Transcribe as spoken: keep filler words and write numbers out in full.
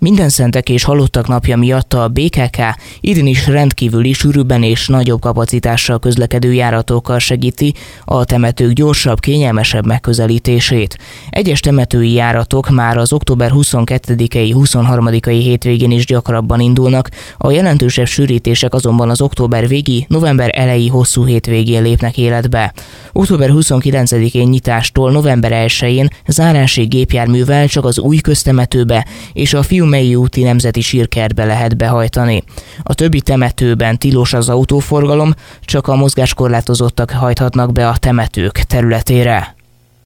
Mindenszentek és Halottak napja miatt a bé ká ká idén is rendkívüli sűrűbben és nagyobb kapacitással közlekedő járatokkal segíti a temetők gyorsabb, kényelmesebb megközelítését. Egyes temetői járatok már az október huszonkettedikei huszonharmadikai hétvégén is gyakrabban indulnak, a jelentősebb sűrítések azonban az október végi, november eleji hosszú hétvégén lépnek életbe. október huszonkilencedikén nyitástól november elsején zárási gépjárművel csak az új köztemetőbe és a Fiumei úti nemzeti sírkertbe lehet behajtani. A többi temetőben tilos az autóforgalom, csak a mozgáskorlátozottak hajthatnak be a temetők területére.